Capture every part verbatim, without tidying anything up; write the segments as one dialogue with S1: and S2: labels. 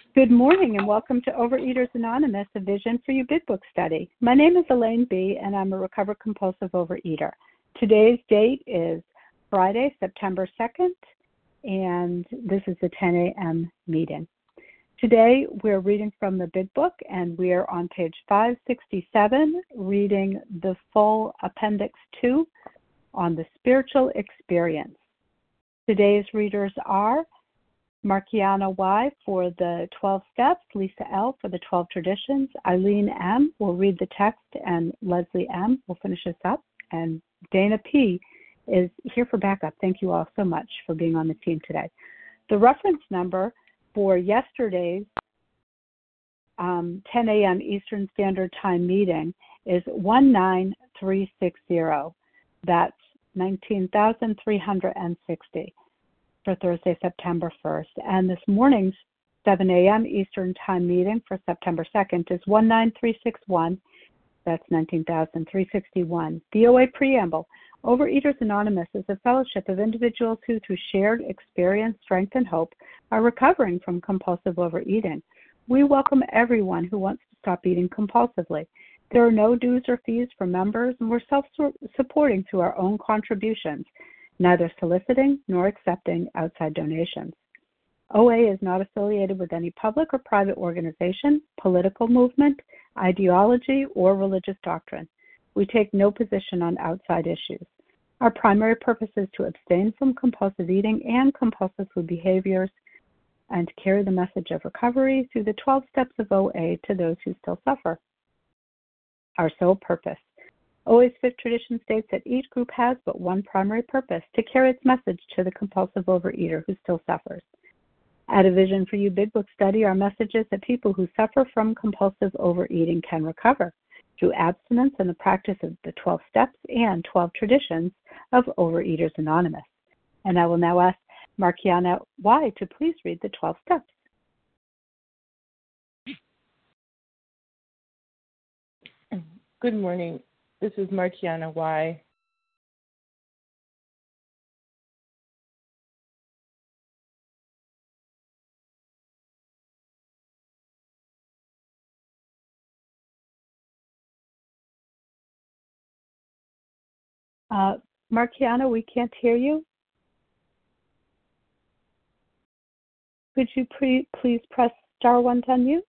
S1: Good morning and welcome to Overeaters Anonymous, a Vision for You Big Book study. My name is Elaine B. and I'm a recovered compulsive overeater. Today's date is Friday, September second, and this is the ten a.m. meeting. Today we're reading from the Big Book and we are on page five sixty-seven, reading the full Appendix two on the spiritual experience. Today's readers are Markiana Y. for the twelve steps, Lisa L. for the twelve traditions, Eileen M. will read the text, and Leslie M. will finish us up, and Dana P. is here for backup. Thank you all so much for being on the team today. The reference number for yesterday's um, ten a.m. Eastern Standard Time meeting is one nine three six zero. That's nineteen thousand three hundred sixty. For Thursday, September first. And this morning's seven a.m. Eastern Time meeting for September second is one nine three six one. That's nineteen thousand three hundred sixty-one. The O A Preamble. Overeaters Anonymous is a fellowship of individuals who, through shared experience, strength, and hope, are recovering from compulsive overeating. We welcome everyone who wants to stop eating compulsively. There are no dues or fees for members, and we're self-supporting through our own contributions, neither soliciting nor accepting outside donations. O A is not affiliated with any public or private organization, political movement, ideology, or religious doctrine. We take no position on outside issues. Our primary purpose is to abstain from compulsive eating and compulsive food behaviors and to carry the message of recovery through the twelve steps of O A to those who still suffer. Our sole purpose. O A's fifth tradition states that each group has but one primary purpose, to carry its message to the compulsive overeater who still suffers. At a Vision for You Big Book study, our message is that people who suffer from compulsive overeating can recover through abstinence and the practice of the twelve steps and twelve traditions of Overeaters Anonymous. And I will now ask Markiana Y. to please read the twelve steps.
S2: Good morning. This is Markiana Y.
S1: Uh, Markiana, we can't hear you. Could you pre- please press star one to unmute?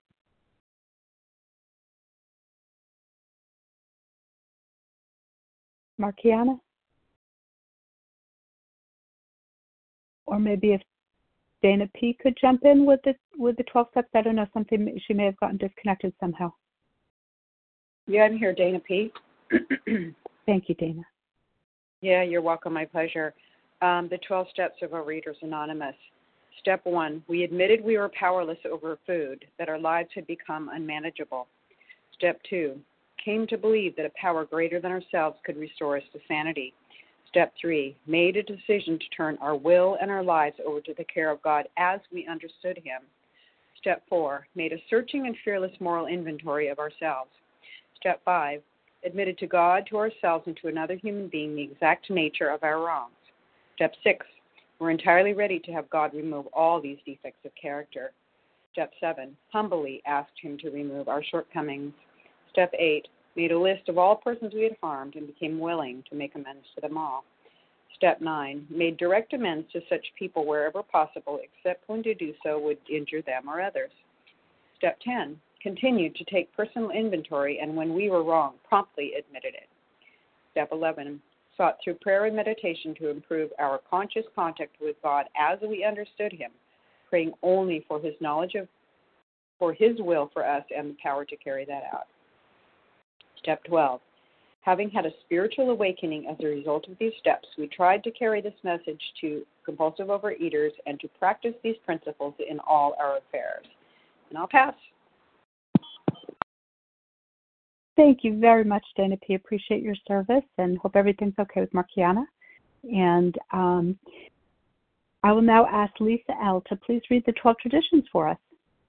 S1: Markiana? Or maybe if Dana P. could jump in with the with the twelve steps. I don't know, something she may have gotten disconnected somehow.
S3: Yeah, I'm here, Dana P.
S1: Thank you, Dana.
S3: Yeah, you're welcome. My pleasure. Um, the twelve steps of Overeaters Anonymous. Step one, we admitted we were powerless over food, that our lives had become unmanageable. Step two, came to believe that a power greater than ourselves could restore us to sanity. Step three, made a decision to turn our will and our lives over to the care of God as we understood Him. Step four, made a searching and fearless moral inventory of ourselves. Step five, admitted to God, to ourselves, and to another human being the exact nature of our wrongs. Step six, we're entirely ready to have God remove all these defects of character. Step seven, humbly asked Him to remove our shortcomings. Step eight, made a list of all persons we had harmed and became willing to make amends to them all. Step nine, made direct amends to such people wherever possible, except when to do so would injure them or others. Step ten, continued to take personal inventory, and when we were wrong, promptly admitted it. Step eleven, sought through prayer and meditation to improve our conscious contact with God as we understood Him, praying only for His knowledge of, for His will for us and the power to carry that out. Step twelve, having had a spiritual awakening as a result of these steps, we tried to carry this message to compulsive overeaters and to practice these principles in all our affairs. And I'll pass.
S1: Thank you very much, Dana P. Appreciate your service and hope everything's okay with Markiana. And um, I will now ask Lisa L. to please read the twelve traditions for us.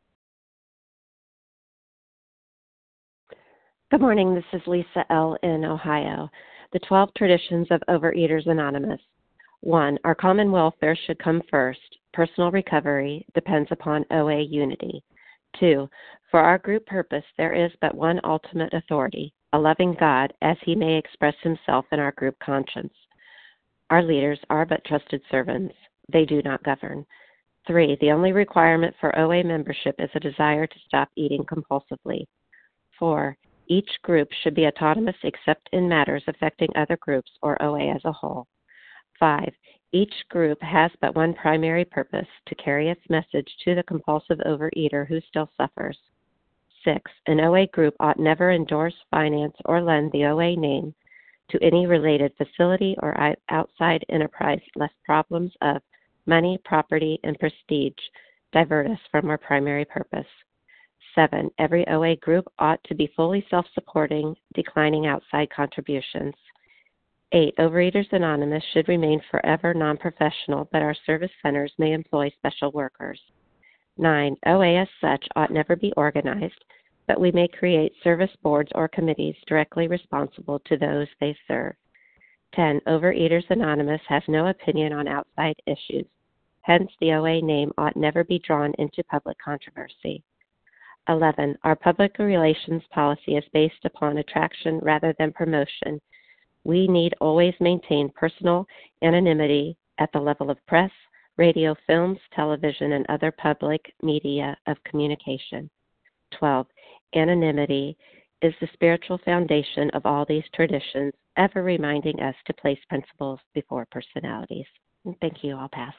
S4: Good morning. This is Lisa L. in Ohio. The twelve traditions of Overeaters Anonymous. One, our common welfare should come first. Personal recovery depends upon O A unity. Two, for our group purpose, there is but one ultimate authority, a loving God, as he may express himself in our group conscience. Our leaders are but trusted servants. They do not govern. Three, the only requirement for O A membership is a desire to stop eating compulsively. Four, each group should be autonomous except in matters affecting other groups or O A as a whole. Five, each group has but one primary purpose, to carry its message to the compulsive overeater who still suffers. Six, an O A group ought never endorse, finance, or lend the O A name to any related facility or outside enterprise, lest problems of money, property, and prestige divert us from our primary purpose. Seven, every O A group ought to be fully self-supporting, declining outside contributions. Eight, Overeaters Anonymous should remain forever non-professional, but our service centers may employ special workers. Nine, O A as such ought never be organized, but we may create service boards or committees directly responsible to those they serve. Ten, Overeaters Anonymous has no opinion on outside issues. Hence, the O A name ought never be drawn into public controversy. Eleven, our public relations policy is based upon attraction rather than promotion. We need always maintain personal anonymity at the level of press, radio, films, television, and other public media of communication. Twelve, anonymity is the spiritual foundation of all these traditions, ever reminding us to place principles before personalities. Thank you. I'll pass.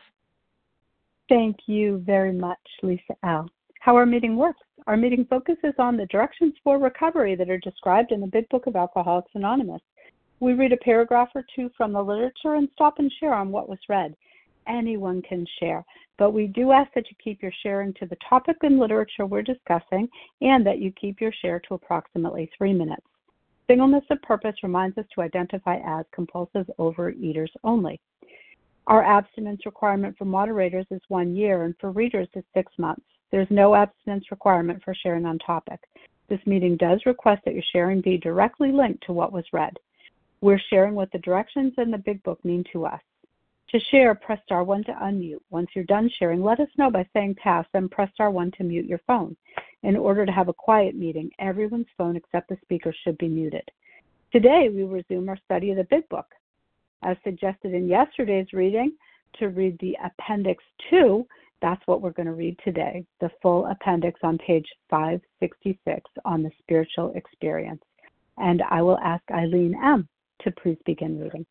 S1: Thank you very much, Lisa L. How our meeting works. Our meeting focuses on the directions for recovery that are described in the Big Book of Alcoholics Anonymous. We read a paragraph or two from the literature and stop and share on what was read. Anyone can share, but we do ask that you keep your sharing to the topic and literature we're discussing, and that you keep your share to approximately three minutes. Singleness of purpose reminds us to identify as compulsive overeaters only. Our abstinence requirement for moderators is one year, and for readers is six months. There's no abstinence requirement for sharing on topic. This meeting does request that your sharing be directly linked to what was read. We're sharing what the directions in the Big Book mean to us. To share, press star one to unmute. Once you're done sharing, let us know by saying pass, then press star one to mute your phone. In order to have a quiet meeting, everyone's phone except the speaker should be muted. Today, we resume our study of the Big Book. As suggested in yesterday's reading, to read the Appendix two, that's what we're going to read today, the full appendix on page five sixty-six on the spiritual experience. And I will ask Eileen M. to please begin reading.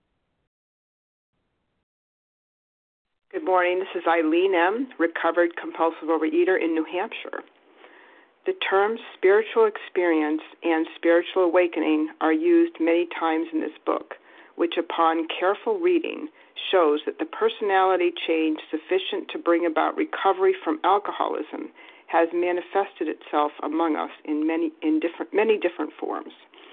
S5: Good morning. This is Eileen M., recovered compulsive overeater in New Hampshire. The terms spiritual experience and spiritual awakening are used many times in this book, which upon careful reading shows that the personality change sufficient to bring about recovery from alcoholism has manifested itself among us in many in different many different forms.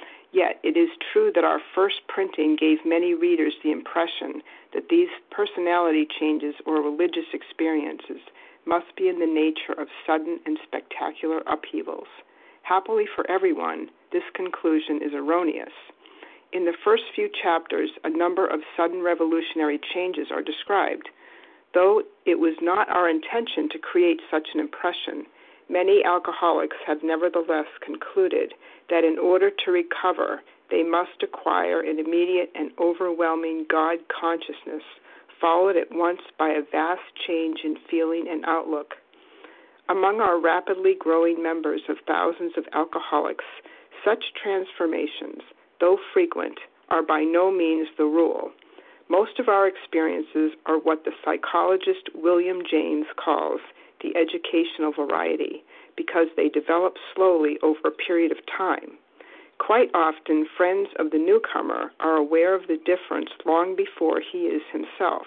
S5: Yet it is true that our first printing gave many readers the impression that these personality changes or religious experiences must be in the nature of sudden and spectacular upheavals. Happily for everyone, this conclusion is erroneous. In the first few chapters, a number of sudden revolutionary changes are described. Though it was not our intention to create such an impression, many alcoholics have nevertheless concluded that in order to recover, they must acquire an immediate and overwhelming God consciousness, followed at once by a vast change in feeling and outlook. Among our rapidly growing members of thousands of alcoholics, such transformations, though frequent, are by no means the rule. Most of our experiences are what the psychologist William James calls the educational variety, because they develop slowly over a period of time. Quite often, friends of the newcomer are aware of the difference long before he is himself.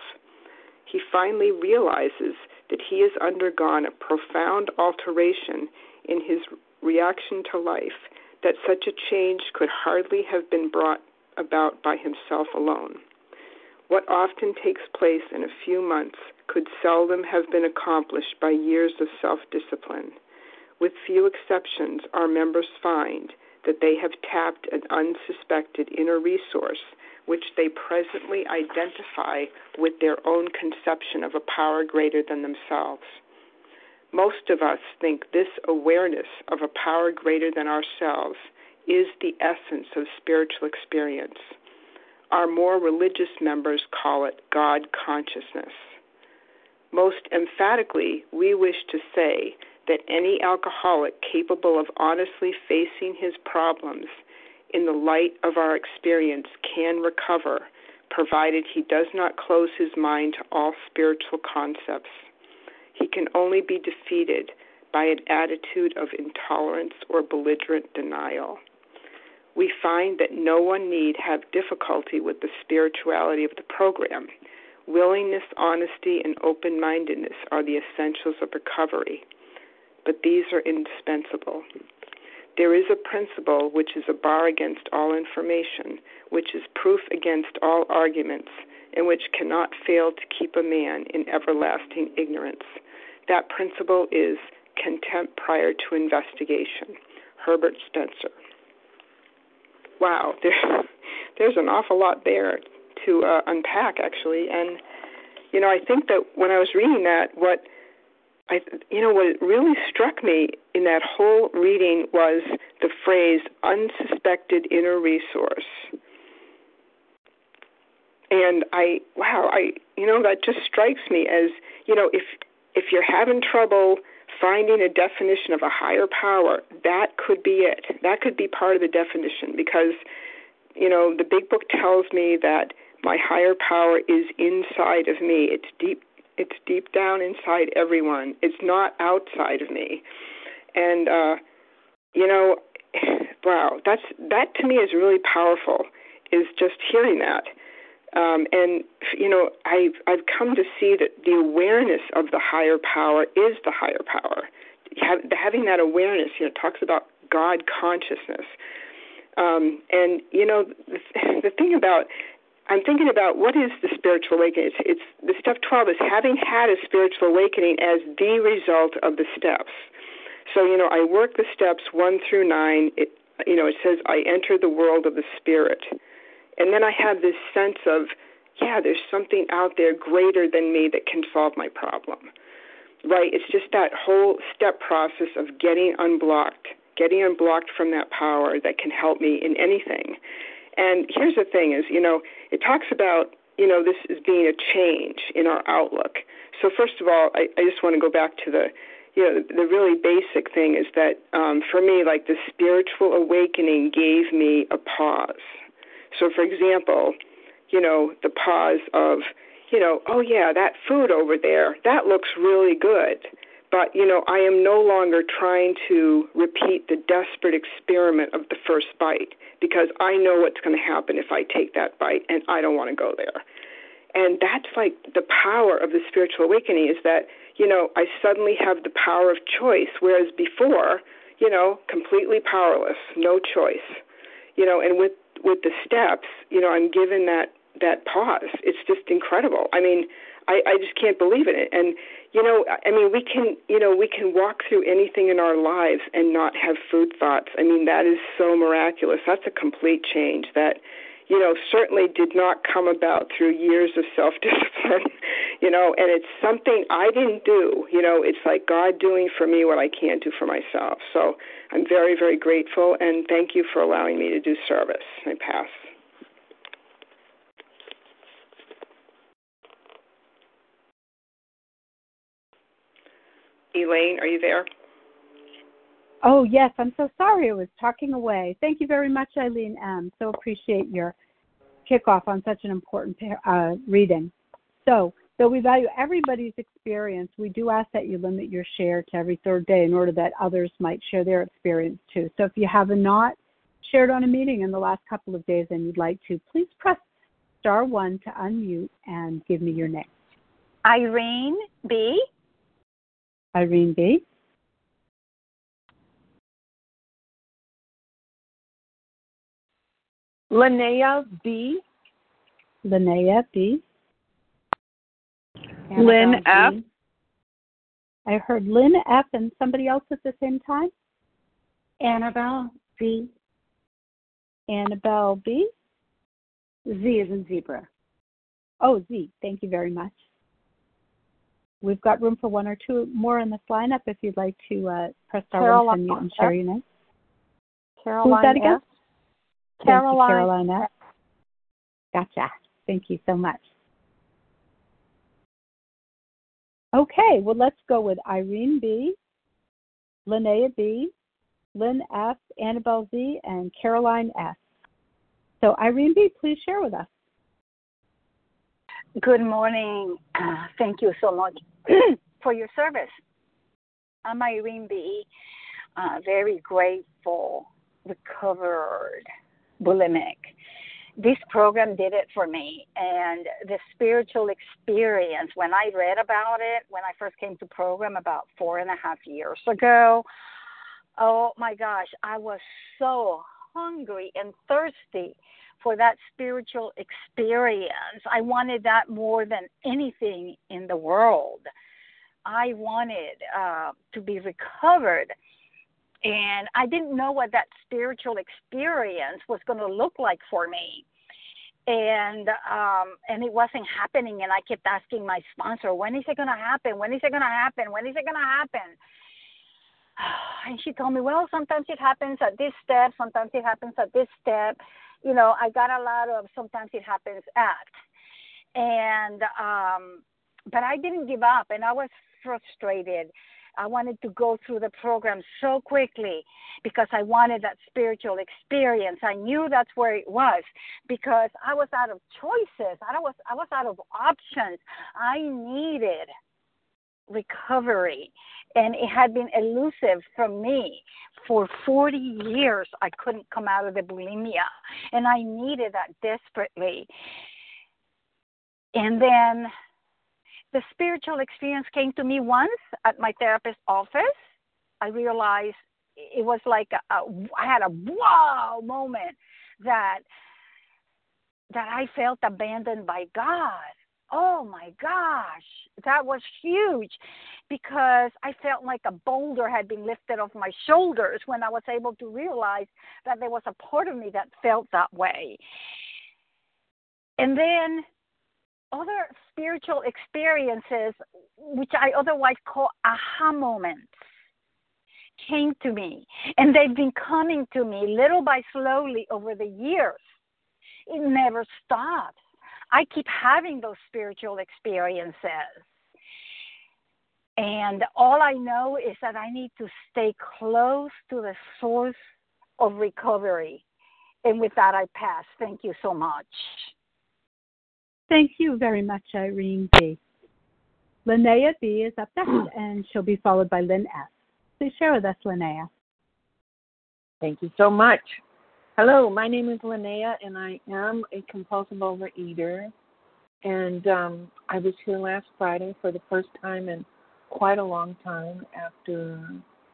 S5: He finally realizes that he has undergone a profound alteration in his reaction to life, that such a change could hardly have been brought about by himself alone. What often takes place in a few months could seldom have been accomplished by years of self-discipline. With few exceptions, our members find that they have tapped an unsuspected inner resource which they presently identify with their own conception of a power greater than themselves. Most of us think this awareness of a power greater than ourselves is the essence of spiritual experience. Our more religious members call it God consciousness. Most emphatically, we wish to say that any alcoholic capable of honestly facing his problems in the light of our experience can recover, provided he does not close his mind to all spiritual concepts. He can only be defeated by an attitude of intolerance or belligerent denial. We find that no one need have difficulty with the spirituality of the program. Willingness, honesty, and open-mindedness are the essentials of recovery, but these are indispensable. There is a principle which is a bar against all information, which is proof against all arguments, and which cannot fail to keep a man in everlasting ignorance. That principle is contempt prior to investigation. Herbert Spencer. Wow, there, there's an awful lot there to uh, unpack, actually. And, you know, I think that when I was reading that, what I, you know, what really struck me in that whole reading was the phrase unsuspected inner resource. And I, wow, I, you know, that just strikes me as, you know, if if you're having trouble finding a definition of a higher power, that could be it. That could be part of the definition because, you know, the big book tells me that my higher power is inside of me. It's deep. It's deep down inside everyone. It's not outside of me. And, uh, you know, wow, that's that to me is really powerful, is just hearing that. Um, and, you know, I've, I've come to see that the awareness of the higher power is the higher power. Have, having that awareness, you know, talks about God consciousness. Um, and, you know, the, the thing about, I'm thinking about what is the spiritual awakening. It's, it's the step twelve is having had a spiritual awakening as the result of the steps. So, you know, I work the steps one through nine. It, you know, it says I enter the world of the spirit. And then I have this sense of, yeah, there's something out there greater than me that can solve my problem, right? It's just that whole step process of getting unblocked, getting unblocked from that power that can help me in anything. And here's the thing is, you know, it talks about, you know, this as being a change in our outlook. So first of all, I, I just want to go back to the, you know, the really basic thing is that um, for me, like the spiritual awakening gave me a pause. So, for example, you know, the pause of, you know, oh, yeah, that food over there, that looks really good. But, you know, I am no longer trying to repeat the desperate experiment of the first bite because I know what's going to happen if I take that bite, and I don't want to go there. And that's like the power of the spiritual awakening is that, you know, I suddenly have the power of choice, whereas before, you know, completely powerless, no choice. You know, and with with the steps, you know, I'm given that, that pause. It's just incredible. I mean, I, I just can't believe it. And, you know, I mean, we can, you know, we can walk through anything in our lives and not have food thoughts. I mean, that is so miraculous. That's a complete change that, you know, certainly did not come about through years of self-discipline, you know, and it's something I didn't do. You know, it's like God doing for me what I can't do for myself. So I'm very, very grateful, and thank you for allowing me to do service. I pass. Elaine, are you there?
S1: Oh, yes. I'm so sorry. I was talking away. Thank you very much, Eileen M. So appreciate your kickoff on such an important uh, reading. So, though we value everybody's experience, we do ask that you limit your share to every third day in order that others might share their experience too. So if you have not shared on a meeting in the last couple of days and you'd like to, please press star one to unmute and give me your name.
S6: Irene B.
S1: Irene B.
S2: Linnea B.
S1: Linnea B.
S6: Lynn F.
S1: B. I heard Lynn F. and somebody else at the same time.
S6: Annabelle B.
S1: Annabelle B.
S6: Z is in zebra.
S1: Oh, Z. Thank you very much. We've got room for one or two more in this lineup if you'd like to uh, press star one to unmute and share your name.
S6: Caroline
S1: Who's that again?
S6: F. Caroline.
S1: Thank you, Caroline F. Gotcha. Thank you so much. Okay, well, let's go with Irene B., Linnea B., Lynn F., Annabelle Z., and Caroline S. So, Irene B., please share with us.
S6: Good morning. Uh, thank you so much for your service. I'm Irene B., uh, very grateful, recovered, bulimic. This program did it for me, and the spiritual experience, when I read about it, when I first came to program about four and a half years ago, oh my gosh, I was so hungry and thirsty for that spiritual experience. I wanted that more than anything in the world. I wanted uh, to be recovered. And I didn't know what that spiritual experience was going to look like for me. And um, and it wasn't happening. And I kept asking my sponsor, when is it going to happen? When is it going to happen? When is it going to happen? And she told me, well, sometimes it happens at this step. Sometimes it happens at this step. You know, I got a lot of sometimes it happens at. And, um, but I didn't give up. And I was frustrated. I wanted to go through the program so quickly because I wanted that spiritual experience. I knew that's where it was because I was out of choices. I was I was out of options. I needed recovery, and it had been elusive from me. For forty years, I couldn't come out of the bulimia, and I needed that desperately. And then the spiritual experience came to me once at my therapist's office. I realized it was like a, a, I had a wow moment that that I felt abandoned by God. Oh my gosh, that was huge because I felt like a boulder had been lifted off my shoulders when I was able to realize that there was a part of me that felt that way. And then other spiritual experiences, which I otherwise call aha moments, came to me. And they've been coming to me little by slowly over the years. It never stops. I keep having those spiritual experiences. And all I know is that I need to stay close to the source of recovery. And with that, I pass. Thank you so much.
S1: Thank you very much, Irene B. Linnea B. is up next, and she'll be followed by Lynn S. Please share with us, Linnea.
S2: Thank you so much. Hello, my name is Linnea, and I am a compulsive overeater. And um, I was here last Friday for the first time in quite a long time after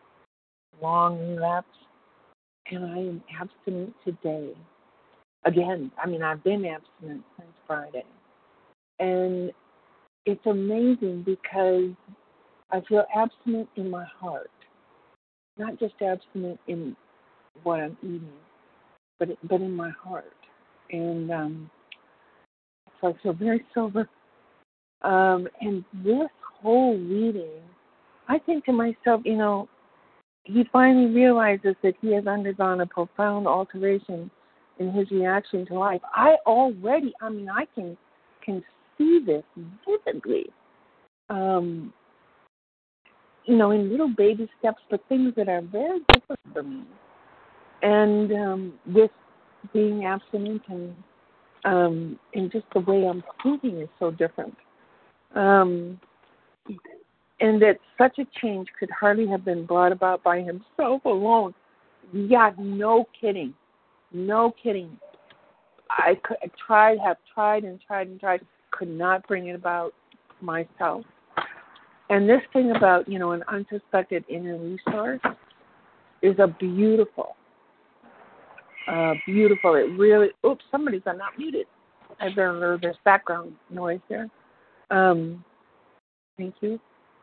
S2: long relapse, and I am abstinent today. Again, I mean, I've been abstinent since Friday. And it's amazing because I feel abstinent in my heart, not just abstinent in what I'm eating, but but in my heart. And um, so I feel very sober. Um, and this whole reading, I think to myself, you know, he finally realizes that he has undergone a profound alteration in his reaction to life. I already, I mean, I can can see this vividly, um, you know, in little baby steps, but things that are very different for me. And um, with being abstinent and um, and just the way I'm thinking is so different. Um, and that such a change could hardly have been brought about by himself alone. Yeah, no kidding. No kidding. I, could, I tried, have tried and tried and tried, could not bring it about myself. And this thing about, you know, an unsuspected inner resource is a beautiful, uh, beautiful, it really, oops, somebody's not muted. I better, there's background noise there. Um, thank you.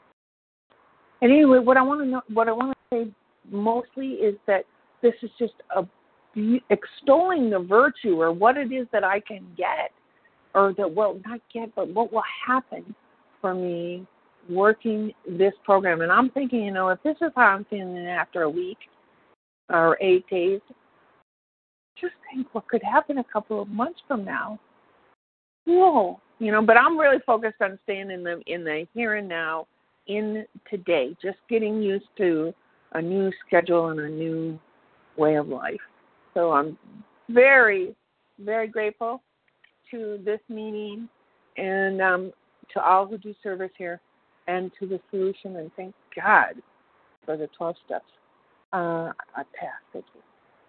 S2: And anyway, what I want to know, what I want to say mostly is that this is just a extolling the virtue or what it is that I can get, or that, well, not get, but what will happen for me working this program. And I'm thinking, you know, if this is how I'm feeling after a week or eight days, just think what could happen a couple of months from now. Whoa. You know, but I'm really focused on staying in the in the here and now, in today, just getting used to a new schedule and a new way of life. So I'm very, very grateful to this meeting and um, to all who do service here and to the solution. And thank God for the twelve steps. Uh, I pass. Thank you.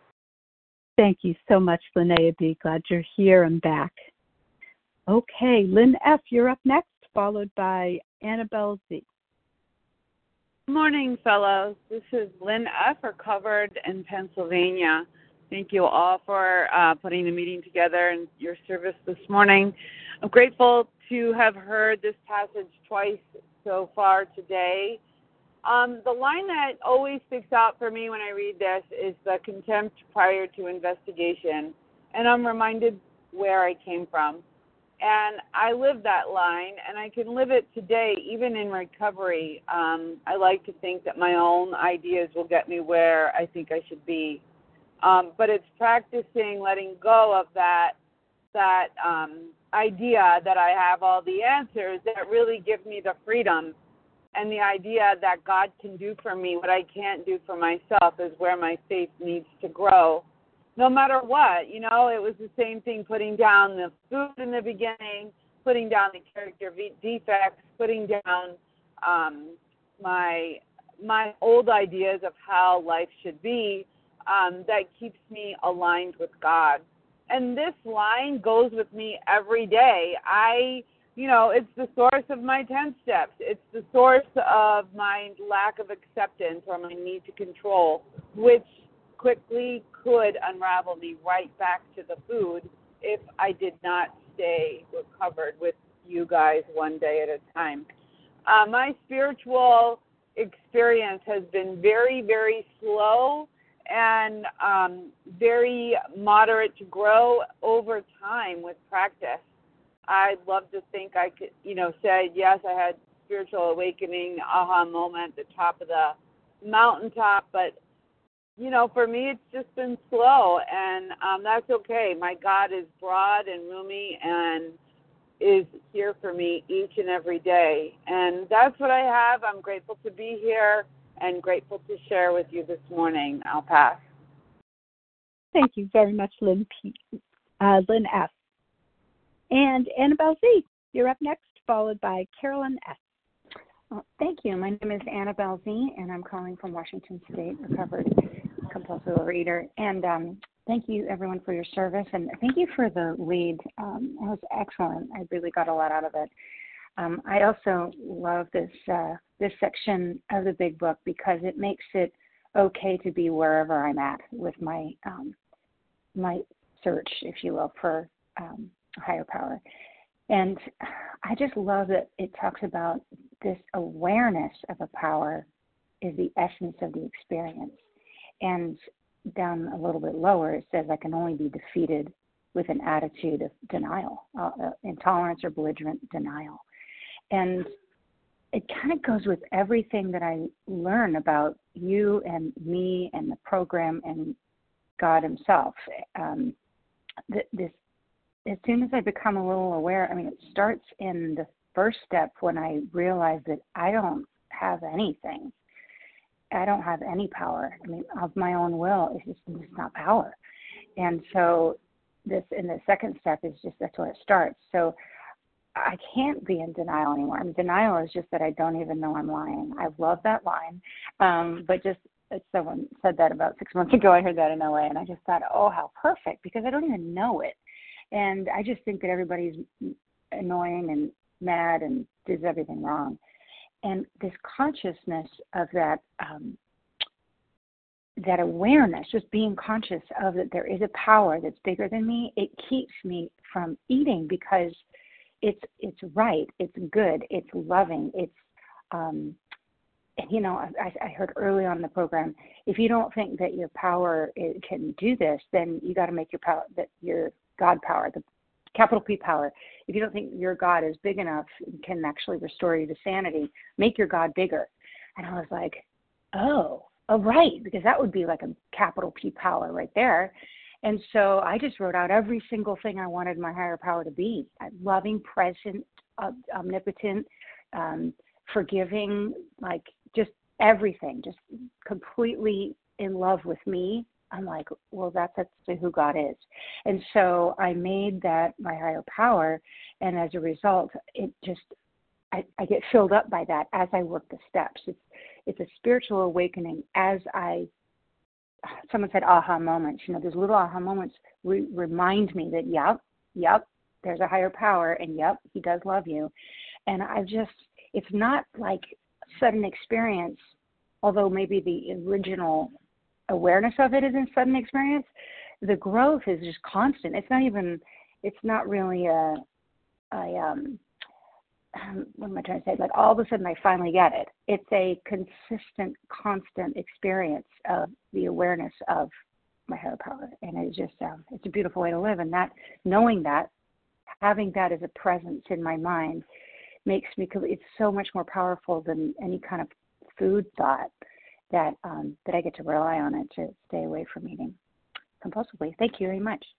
S1: Thank you so much, Linnea B. Glad you're here and back. Okay, Lynn F., you're up next, followed by Annabelle Z.
S7: Good morning, fellows. This is Lynn F., recovered in Pennsylvania. Thank you all for uh, putting the meeting together and your service this morning. I'm grateful to have heard this passage twice so far today. Um, the line that always sticks out for me when I read this is the contempt prior to investigation, and I'm reminded where I came from. And I live that line, and I can live it today, even in recovery. Um, I like to think that my own ideas will get me where I think I should be. Um, but it's practicing letting go of that that um, idea that I have all the answers that really give me the freedom, and the idea that God can do for me what I can't do for myself is where my faith needs to grow. No matter what, you know, it was the same thing putting down the food in the beginning, putting down the character defects, putting down um, my my old ideas of how life should be, um, that keeps me aligned with God. And this line goes with me every day. I, you know, it's the source of my ten steps. It's the source of my lack of acceptance or my need to control, which quickly could unravel me right back to the food if I did not stay recovered with you guys one day at a time. Uh, my spiritual experience has been very, very slow and um, very moderate to grow over time with practice. I'd love to think I could, you know, say, yes, I had spiritual awakening, aha moment at the top of the mountaintop, but you know, for me, it's just been slow, and um, that's okay. My God is broad and roomy and is here for me each and every day. And that's what I have. I'm grateful to be here and grateful to share with you this morning. I'll pass.
S1: Thank you very much, Lynn P. Uh, Lynn F. And Annabelle Z., you're up next, followed by Carolyn S.
S8: Well, thank you. My name is Annabelle Z., and I'm calling from Washington State, recovered compulsive overeater. And um, thank you, everyone, for your service. And thank you for the lead. Um, it was excellent. I really got a lot out of it. Um, I also love this uh, this section of the Big Book because it makes it okay to be wherever I'm at with my um, my search, if you will, for um, a higher power. And I just love that it talks about this awareness of a power is the essence of the experience. And down a little bit lower, it says, I can only be defeated with an attitude of denial, uh, uh, intolerance or belligerent denial. And it kind of goes with everything that I learn about you and me and the program and God himself. Um, th- this, as soon as I become a little aware, I mean, it starts in the first step when I realize that I don't have anything. I don't have any power. I mean, of my own will, it's just it's not power. And so this, in the second step, is just that's where it starts. So I can't be in denial anymore. I mean, denial is just that I don't even know I'm lying. I love that line. Um, but just someone said that about six months ago. I heard that in L A, and I just thought, oh, how perfect, because I don't even know it. And I just think that everybody's annoying and mad and does everything wrong. And this consciousness of that um, that awareness, just being conscious of that there is a power that's bigger than me, it keeps me from eating because it's it's right, it's good, it's loving, it's um, you know, I, I heard early on in the program, if you don't think that your power is, can do this, then you got to make your power, that your God power, the capital P power. If you don't think your God is big enough and can actually restore you to sanity, make your God bigger. And I was like, oh, oh, right, because that would be like a capital P power right there. And so I just wrote out every single thing I wanted my higher power to be: loving, present, uh, omnipotent, um, forgiving, like just everything, just completely in love with me. I'm like, well, that's, that's who God is. And so I made that my higher power. And as a result, it just, I, I get filled up by that as I work the steps. It's, it's a spiritual awakening as I, someone said aha moments. You know, those little aha moments re- remind me that, yep, yep, there's a higher power, and yep, he does love you. And I just, it's not like sudden experience, although maybe the original awareness of it is in sudden experience. The growth is just constant. It's not even, it's not really a, a um, what am I trying to say? Like all of a sudden I finally get it. It's a consistent, constant experience of the awareness of my higher power. And it's just, um, it's a beautiful way to live. And that, knowing that, having that as a presence in my mind makes me, it's so much more powerful than any kind of food thought that, um, that I get to rely on it to stay away from eating compulsively. Thank you very much.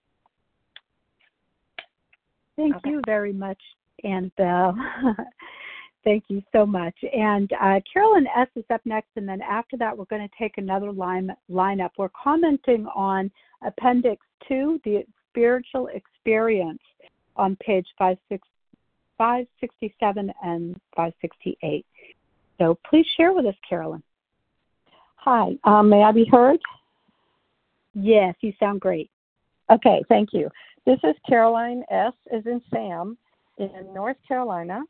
S1: Thank okay. you very much, Annabelle. Thank you so much. And uh, Carolyn S. is up next, and then after that, we're going to take another line lineup. We're commenting on Appendix two, the spiritual experience, on page five sixty-seven and five sixty-eight. So please share with us, Carolyn.
S9: Hi. Um, may I be heard?
S1: Yes, you sound great.
S9: Okay, thank you. This is Caroline S. as in Sam in North Carolina.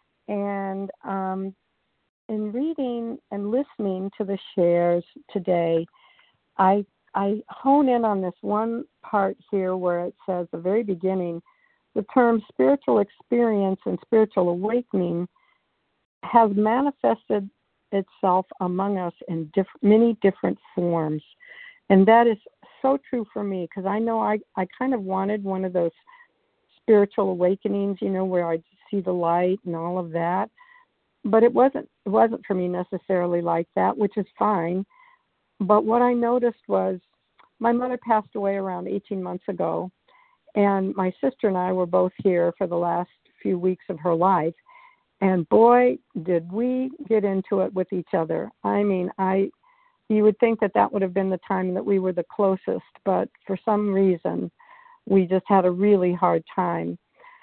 S9: And um, in reading and listening to the shares today, I I hone in on this one part here where it says, the very beginning, the term spiritual experience and spiritual awakening has manifested itself among us in diff- many different forms. And that is so true for me, because I know I, I kind of wanted one of those spiritual awakenings, you know, where I see the light and all of that. But it wasn't it wasn't for me necessarily like that, which is fine. But what I noticed was my mother passed away around eighteen months ago, and my sister and I were both here for the last few weeks of her life. And boy, did we get into it with each other. I mean, I you would think that that would have been the time that we were the closest, but for some reason, we just had a really hard time.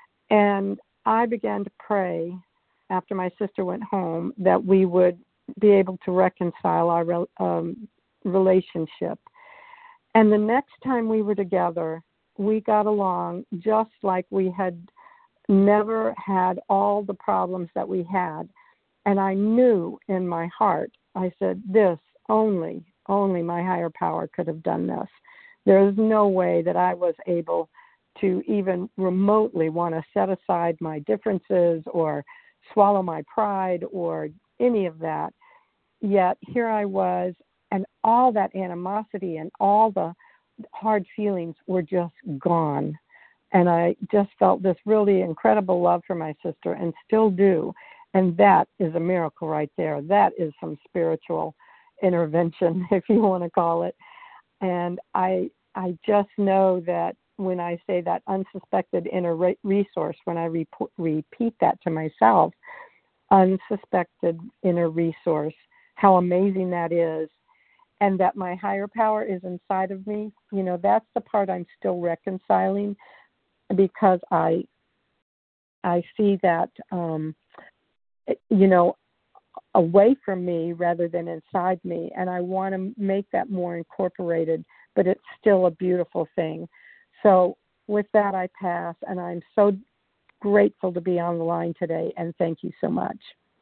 S9: And I began to pray after my sister went home that we would be able to reconcile our um, relationship. And the next time we were together, we got along just like we had never had all the problems that we had. And I knew in my heart, I said, this only, only my higher power could have done this. There is no way that I was able to even remotely want to set aside my differences or swallow my pride or any of that. Yet here I was, and all that animosity and all the hard feelings were just gone. And I just felt this really incredible love for my sister, and still do. And that is a miracle right there. That is some spiritual intervention, if you want to call it. And I I just know that when I say that unsuspected inner re- resource, when I re- repeat that to myself, unsuspected inner resource, how amazing that is, and that my higher power is inside of me, you know, that's the part I'm still reconciling, because I I see that, um, you know, away from me rather than inside me, and I want to make that more incorporated, but it's still a beautiful thing. So with that, I pass, and I'm so grateful to be on the line today, and thank you so much.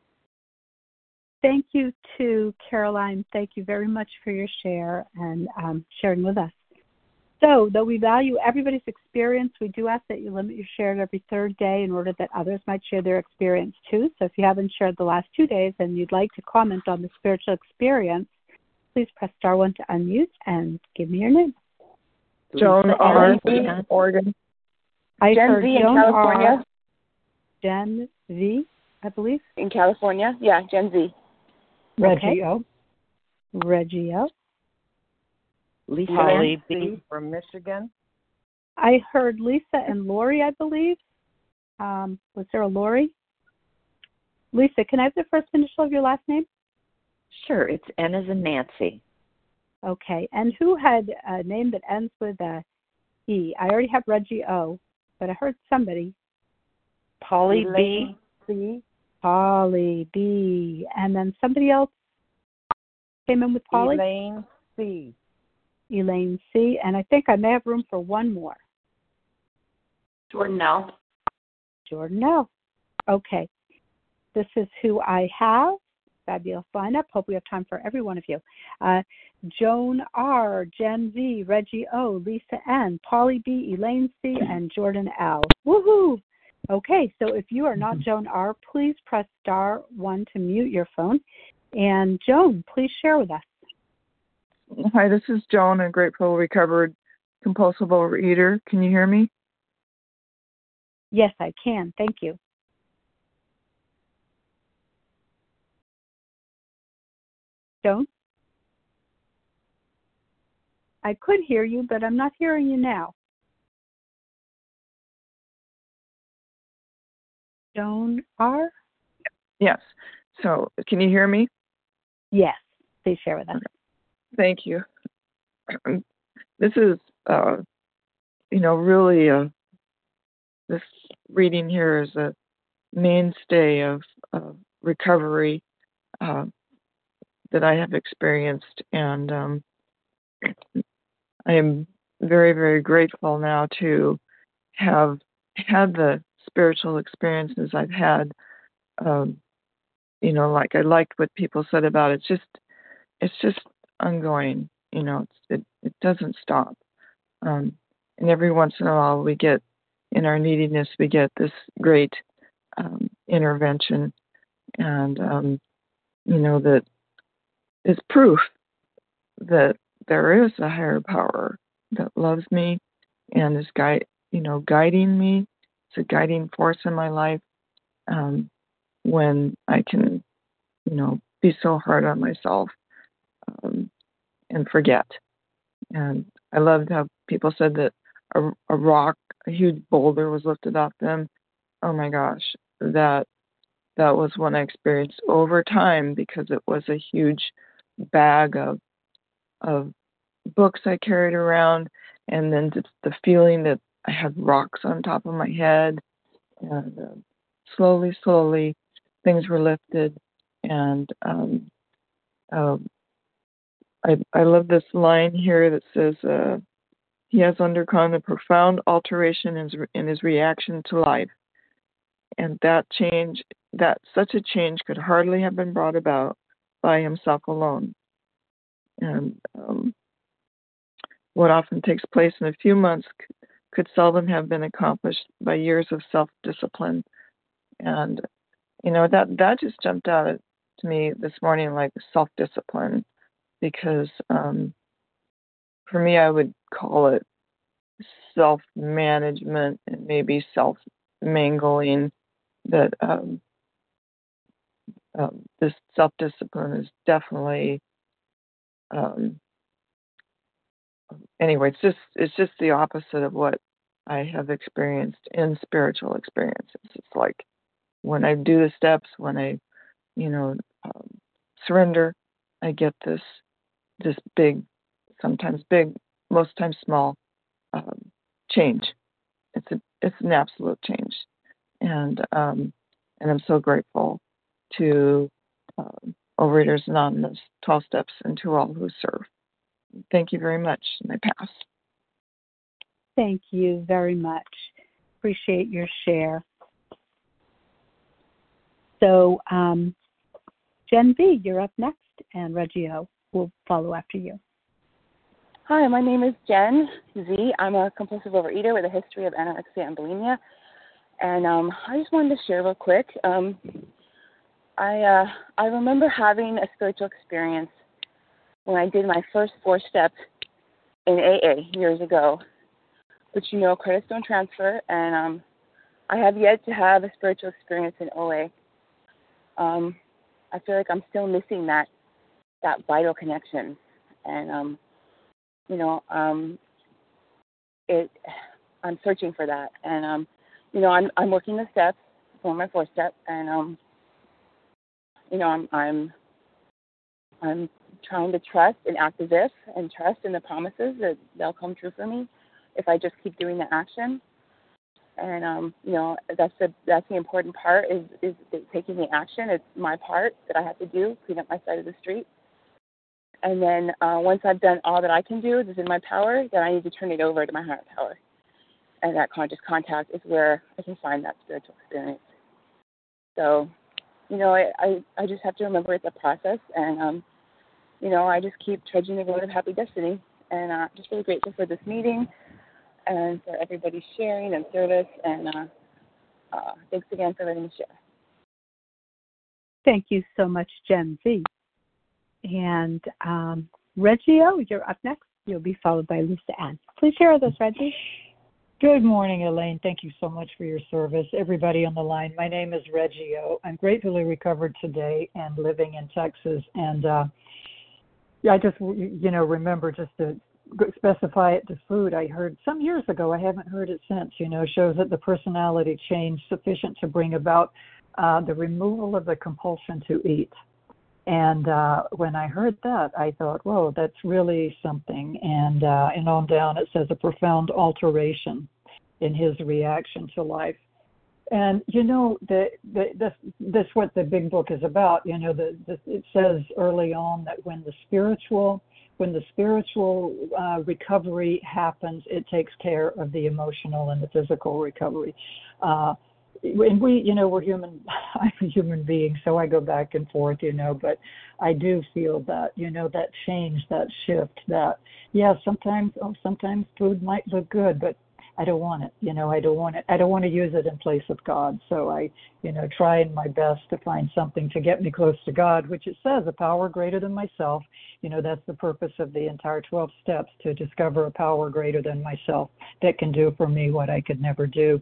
S1: Thank you to Caroline. Thank you very much for your share and um, sharing with us. So, though we value everybody's experience, we do ask that you limit your share every third day in order that others might share their experience too. So if you haven't shared the last two days and you'd like to comment on the spiritual experience, please press star one to unmute and give me your name.
S10: Joan R. Oregon.
S1: I
S10: Gen
S1: heard
S10: Z in
S1: Joan
S10: California.
S1: R. Gen V, I believe.
S10: In California, yeah, Gen Z.
S1: Reggie O. Reggie O.
S11: Lisa
S10: Holly
S11: B. from Michigan.
S1: I heard Lisa and Lori, I believe. Um, was there a Lori? Lisa, can I have the first initial of your last name?
S11: Sure, it's N as in Nancy.
S1: Okay, and who had a name that ends with a E? I already have Reggie O, but I heard somebody.
S11: Polly
S9: Elaine
S11: B.
S9: C.
S1: Polly B. And then somebody else came in with Polly?
S9: Elaine C.
S1: Elaine C. And I think I may have room for one more.
S10: Jordan L.
S1: Jordan L. Okay. This is who I have. Fabulous lineup. Hope we have time for every one of you. Uh, Joan R., Jen Z., Reggie O., Lisa N., Polly B., Elaine C., and Jordan L. Woohoo! Okay, so if you are not Joan R., please press star one to mute your phone. And Joan, please share with us.
S12: Hi, this is Joan, a grateful recovered compulsive overeater. Can you hear me?
S1: Yes, I can. Thank you. Joan? I could hear you, but I'm not hearing you now. Joan R.?
S12: Yes. So, can you hear me?
S1: Yes. Please share with us.
S12: Okay. Thank you. This is, uh, you know, really, a, this reading here is a mainstay of, of recovery uh, that I have experienced, and um, I am very, very grateful now to have had the spiritual experiences I've had. Um, you know, like I liked what people said about it. It's just, it's just ongoing. You know, it's, it it doesn't stop. Um, and every once in a while, we get in our neediness, we get this great um, intervention, and um, you know that is proof that there is a higher power that loves me and is guide, you know, guiding me. It's a guiding force in my life. Um, when I can, you know, be so hard on myself um, and forget. And I loved how people said that a, a rock, a huge boulder was lifted off them. Oh my gosh, that that was one I experienced over time because it was a huge bag of of books I carried around, and then just the feeling that I had rocks on top of my head, and uh, slowly, slowly, things were lifted, and um, uh, I I love this line here that says uh, he has undergone a profound alteration in his, in his reaction to life, and that change, that such a change could hardly have been brought about by himself alone, and um, what often takes place in a few months c- could seldom have been accomplished by years of self-discipline. And, you know, that, that just jumped out at, to me this morning, like self-discipline, because um, for me, I would call it self-management and maybe self-mangling, that um, um, this self-discipline is definitely um, anyway, it's just it's just the opposite of what I have experienced in spiritual experiences. It's like when I do the steps, when I, you know, um, surrender, I get this this big, sometimes big, most times small um, change. It's a it's an absolute change, and um, and I'm so grateful to um, Overeaters Anonymous, twelve Steps, and to all who serve. Thank you very much. And I pass.
S1: Thank you very much. Appreciate your share. So, um, Jen V., you're up next, and Reggie O. will follow after you.
S10: Hi, my name is Jen Z. I'm a compulsive overeater with a history of anorexia and bulimia. And um, I just wanted to share real quick. Um, I uh, I remember having a spiritual experience when I did my first four steps in A A years ago, which you know credits don't transfer, and um, I have yet to have a spiritual experience in O A. Um, I feel like I'm still missing that that vital connection, and um, you know, um, it. I'm searching for that, and um, you know, I'm I'm working the steps for my fourth step, and um, you know, I'm I'm I'm trying to trust and act as if and trust in the promises that they'll come true for me if I just keep doing the action. And um, you know, that's the that's the important part is is taking the action. It's my part that I have to do, clean up my side of the street. And then uh, once I've done all that I can do that's in my power, then I need to turn it over to my higher power. And that conscious contact is where I can find that spiritual experience. So, you know, I, I, I just have to remember it's a process, and, um, you know, I just keep trudging the road of happy destiny. And I'm uh, just really grateful for this meeting and for everybody sharing and service. And uh, uh, thanks again for letting me share.
S1: Thank you so much, Gen Z. And um, Reggio, you're up next. You'll be followed by Lisa Ann. Please share with us, Reggie.
S13: Good morning, Elaine. Thank you so much for your service. Everybody on the line, my name is Reggio. I'm gratefully recovered today and living in Texas. And uh, I just, you know, remember just to specify it to food. I heard some years ago, I haven't heard it since, you know, shows that the personality change sufficient to bring about uh, the removal of the compulsion to eat. And uh, when I heard that, I thought, whoa, that's really something. And uh, and on down, it says a profound alteration in his reaction to life. And, you know, the, the, this, this what the big book is about. You know, the, the, it says early on that when the spiritual, when the spiritual uh, recovery happens, it takes care of the emotional and the physical recovery. Uh, And we, you know, we're human, I'm a human being, so I go back and forth, you know, but I do feel that, you know, that change, that shift, that, yeah, sometimes, oh, sometimes food might look good, but I don't want it, you know, I don't want it, I don't want to use it in place of God. So I, you know, trying my best to find something to get me close to God, which it says a power greater than myself. You know, that's the purpose of the entire twelve steps, to discover a power greater than myself that can do for me what I could never do.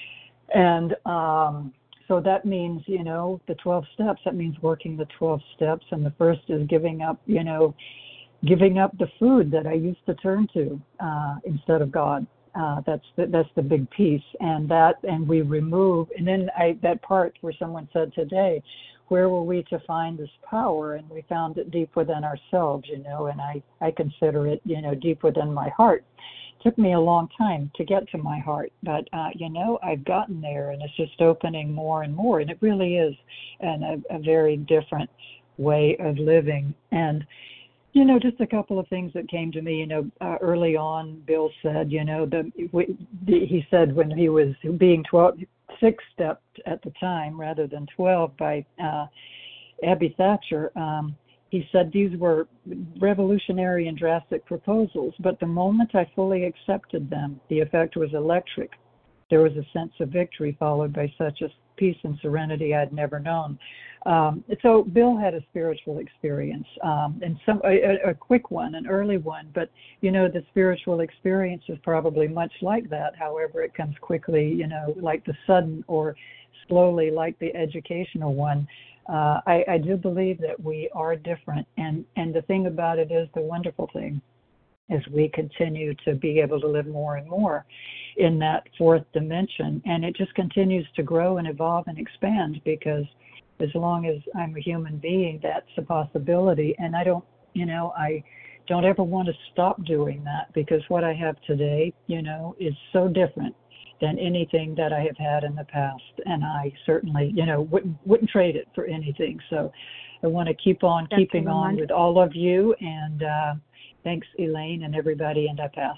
S13: And um, so that means, you know, the twelve steps, that means working the twelve steps. And the first is giving up, you know, giving up the food that I used to turn to uh, instead of God. Uh, that's the, that's the big piece. And that, and we remove, and then I, that part where someone said today, where were we to find this power? And we found it deep within ourselves, you know, and I, I consider it, you know, deep within my heart. Took me a long time to get to my heart, but uh, you know, I've gotten there, and it's just opening more and more, and it really is an, a, a very different way of living. And you know, just a couple of things that came to me. You know, uh, early on, Bill said, you know, the, we, the he said when he was being twelve, six stepped at the time rather than twelve by uh, Abby Thatcher. Um, He said these were revolutionary and drastic proposals, but the moment I fully accepted them, the effect was electric. There was a sense of victory followed by such a peace and serenity I'd never known. Um, so Bill had a spiritual experience, um, and some a, a quick one, an early one, but, you know, the spiritual experience is probably much like that. However, it comes quickly, you know, like the sudden, or slowly like the educational one. Uh, I, I do believe that we are different, and, and the thing about it is, the wonderful thing is we continue to be able to live more and more in that fourth dimension, and it just continues to grow and evolve and expand, because as long as I'm a human being, that's a possibility, and I don't, you know, I don't ever want to stop doing that, because what I have today, you know, is so different than anything that I have had in the past, and I certainly, you know, wouldn't wouldn't trade it for anything. So I want to keep on That's keeping on with all of you, and uh, thanks, Elaine, and everybody, and I pass.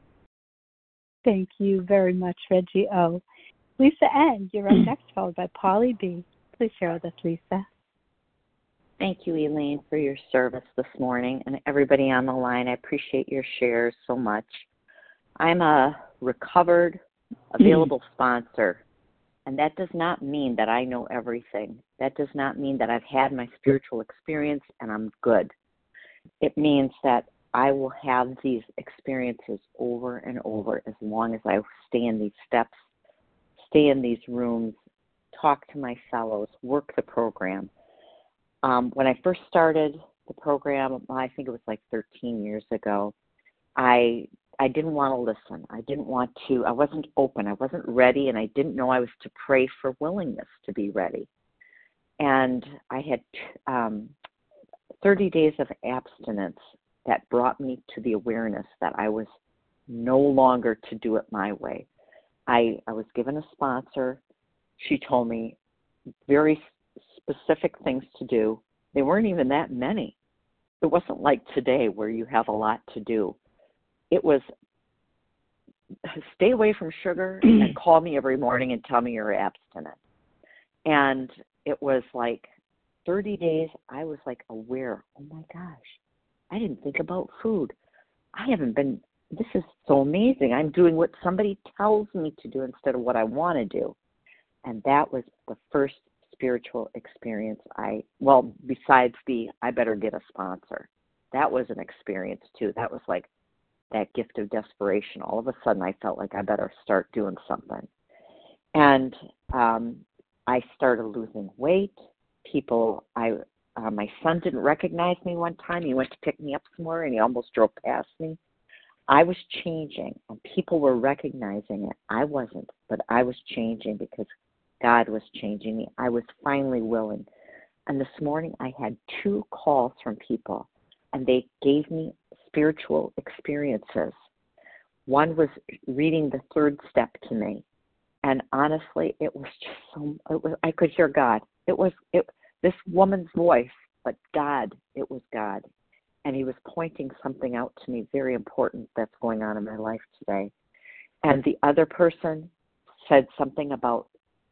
S1: Thank you very much, Reggie O. Lisa N., you're up next, followed by Polly B. Please share with us, Lisa.
S11: Thank you, Elaine, for your service this morning, and everybody on the line. I appreciate your shares so much. I'm a recovered available sponsor, and that does not mean that I know everything. That does not mean that I've had my spiritual experience and I'm good. It means that I will have these experiences over and over as long as I stay in these steps, stay in these rooms, talk to my fellows, work the program. Um, when I first started the program, I think it was like thirteen years ago, I I didn't want to listen. I didn't want to, I wasn't open. I wasn't ready, and I didn't know I was to pray for willingness to be ready. And I had um, thirty days of abstinence that brought me to the awareness that I was no longer to do it my way. I, I was given a sponsor. She told me very specific things to do. They weren't even that many. It wasn't like today where you have a lot to do. It was stay away from sugar and call me every morning and tell me you're abstinent. And it was like thirty days, I was like aware, oh my gosh, I didn't think about food. I haven't been, this is so amazing. I'm doing what somebody tells me to do instead of what I want to do. And that was the first spiritual experience I, well, besides the, I better get a sponsor. That was an experience too. That was like that gift of desperation. All of a sudden I felt like I better start doing something. And um, I started losing weight. People, I, uh, my son didn't recognize me one time. He went to pick me up somewhere and he almost drove past me. I was changing and people were recognizing it. I wasn't, but I was changing because God was changing me. I was finally willing. And this morning I had two calls from people and they gave me spiritual experiences. One was reading the third step to me. And honestly, it was just so, it was, I could hear God. It was it, this woman's voice, but God, it was God. And he was pointing something out to me very important that's going on in my life today. And the other person said something about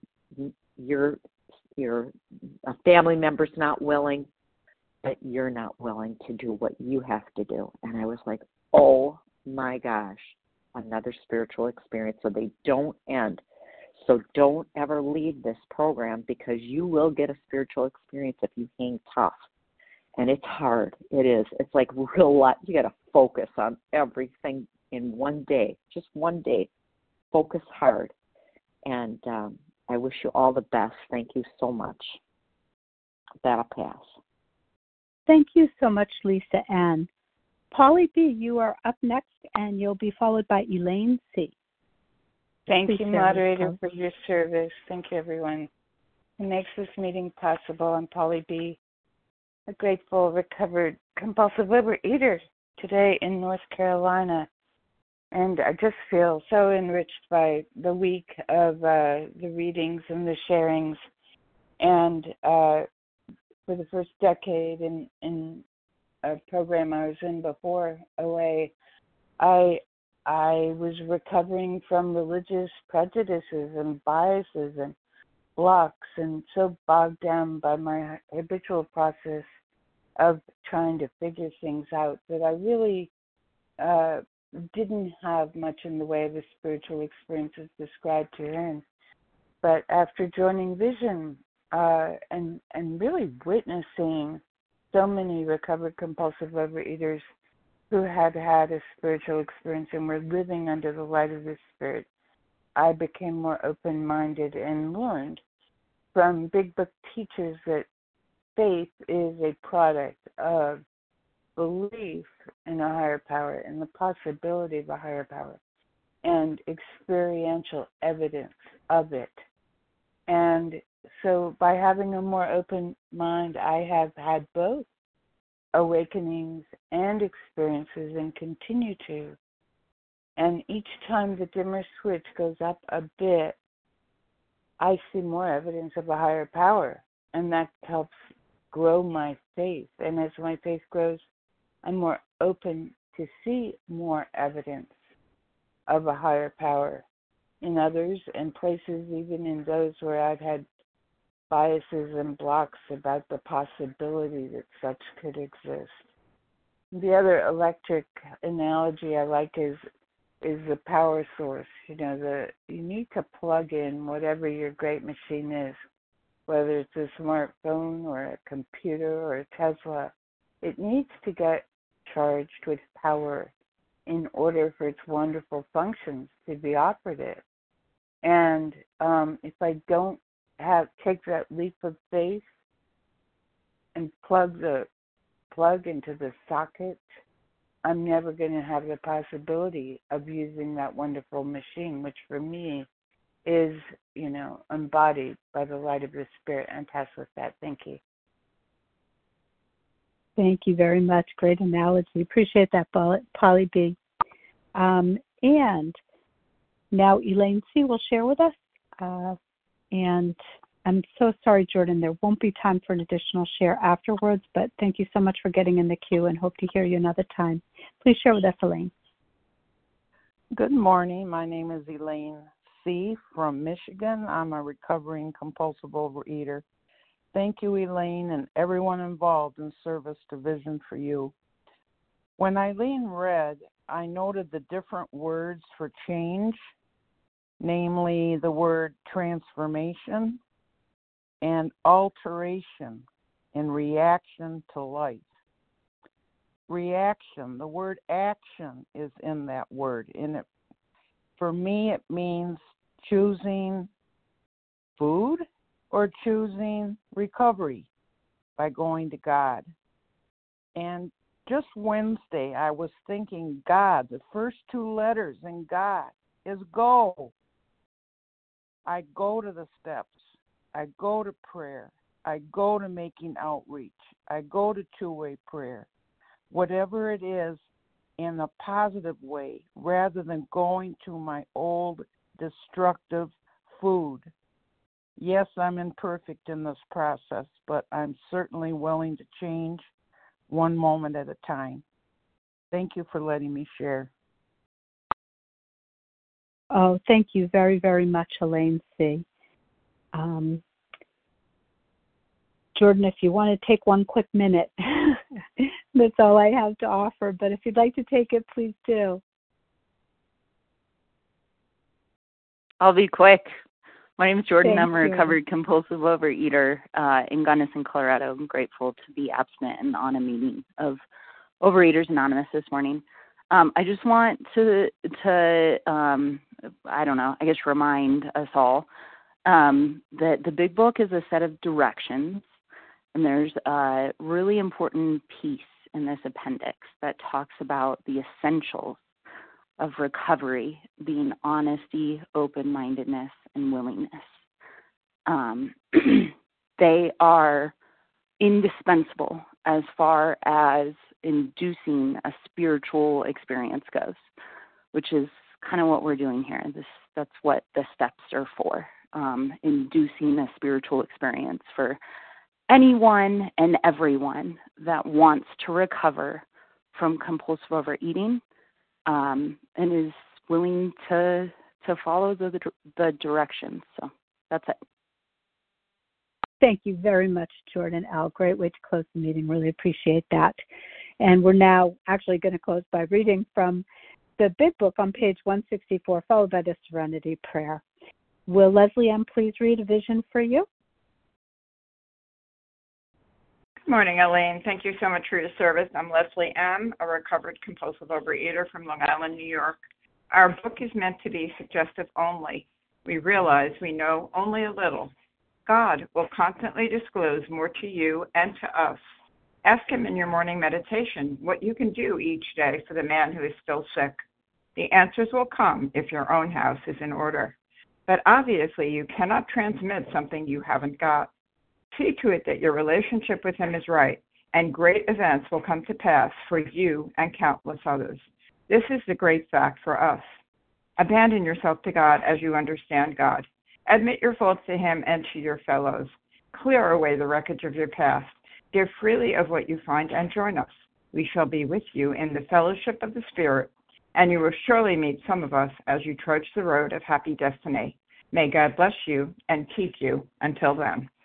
S11: your, your a family member's not willing, but you're not willing to do what you have to do. And I was like, oh my gosh, another spiritual experience. So they don't end. So don't ever leave this program because you will get a spiritual experience if you hang tough. And it's hard. It is. It's like real lot. You got to focus on everything in one day, just one day. Focus hard. And um, I wish you all the best. Thank you so much. That'll pass.
S1: Thank you so much, Lisa Ann. Polly B., you are up next, and you'll be followed by Elaine C.
S14: Thank
S1: Please
S14: you,
S1: share,
S14: moderator,
S1: Ms.
S14: for your service. Thank you, everyone who makes this meeting possible. I'm Polly B., a grateful, recovered, compulsive overeater today in North Carolina. And I just feel so enriched by the week of uh, the readings and the sharings. And uh, for the first decade in, in a program I was in before O A, I I was recovering from religious prejudices and biases and blocks, and so bogged down by my habitual process of trying to figure things out that I really uh, didn't have much in the way of the spiritual experiences described herein. But after joining Vision uh, and and really witnessing so many recovered compulsive overeaters who had had a spiritual experience and were living under the light of the Spirit, I became more open-minded and learned from Big Book teachers that faith is a product of belief in a higher power and the possibility of a higher power and experiential evidence of it. And so by having a more open mind, I have had both awakenings and experiences and continue to. And each time the dimmer switch goes up a bit, I see more evidence of a higher power, and that helps grow my faith. And as my faith grows, I'm more open to see more evidence of a higher power in others and places, even in those where I've had biases and blocks about the possibility that such could exist. The other electric analogy I like is is the power source. You know, the you need to plug in whatever your great machine is, whether it's a smartphone or a computer or a Tesla. It needs to get charged with power in order for its wonderful functions to be operative. And um, if I don't have take that leap of faith and plug the plug into the socket, I'm never going to have the possibility of using that wonderful machine, which for me is, you know, embodied by the light of the Spirit. And pass with that. Thank you.
S1: Thank you very much. Great analogy. Appreciate that, Polly B. Um, and now Elaine C. will share with us. Uh, and I'm so sorry, Jordan, there won't be time for an additional share afterwards, but thank you so much for getting in the queue and hope to hear you another time. Please share with us, Elaine.
S15: Good morning. My name is Elaine C. from Michigan. I'm a recovering compulsive overeater. Thank you, Elaine, and everyone involved in service to Vision for You. When Eileen read, I noted the different words for change, namely the word transformation and alteration in reaction to life. Reaction, the word action is in that word. And it, for me, it means choosing food or choosing recovery by going to God. And just Wednesday, I was thinking God, the first two letters in God is go. I go to the steps. I go to prayer. I go to making outreach. I go to two-way prayer. Whatever it is, in a positive way, rather than going to my old destructive food. Yes, I'm imperfect in this process, but I'm certainly willing to change one moment at a time. Thank you for letting me share.
S1: Oh, thank you very, very much, Elaine C. Um, Jordan, if you want to take one quick minute, that's all I have to offer. But if you'd like to take it, please do.
S16: I'll be quick. My name is Jordan.
S1: Thank
S16: I'm a
S1: you.
S16: recovered compulsive overeater uh, in Gunnison, Colorado. I'm grateful to be abstinent and on a meeting of Overeaters Anonymous this morning. Um, I just want to, to um, I don't know, I guess remind us all um, that the Big Book is a set of directions, and there's a really important piece in this appendix that talks about the essentials of recovery being honesty, open-mindedness, and willingness. Um, they are indispensable as far as inducing a spiritual experience goes, which is kind of what we're doing here. This, that's what the steps are for, um, inducing a spiritual experience for anyone and everyone that wants to recover from compulsive overeating um, and is willing to to follow the, the the directions. So that's it.
S1: Thank you very much, Jordan L. Great way to close the meeting. Really appreciate that. And we're now actually going to close by reading from the Big Book on page one sixty-four, followed by the Serenity Prayer. Will Leslie M. please read A Vision for You?
S17: Good morning, Elaine. Thank you so much for your service. I'm Leslie M., a recovered compulsive overeater from Long Island, New York. Our book is meant to be suggestive only. We realize we know only a little. God will constantly disclose more to you and to us. Ask him in your morning meditation what you can do each day for the man who is still sick. The answers will come if your own house is in order. But obviously you cannot transmit something you haven't got. See to it that your relationship with him is right, and great events will come to pass for you and countless others. This is the great fact for us. Abandon yourself to God as you understand God. Admit your faults to him and to your fellows. Clear away the wreckage of your past. Give freely of what you find and join us. We shall be with you in the fellowship of the Spirit, and you will surely meet some of us as you trudge the road of happy destiny. May God bless you and keep you until then.